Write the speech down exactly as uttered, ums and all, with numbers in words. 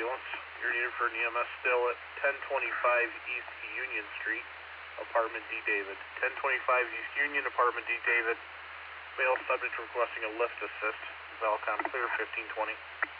ambulance. You're needed for an E M S still at ten twenty-five East Union Street, apartment D. David. ten twenty-five East Union, apartment D. David. Male subject requesting a lift assist. Valcom clear, fifteen twenty.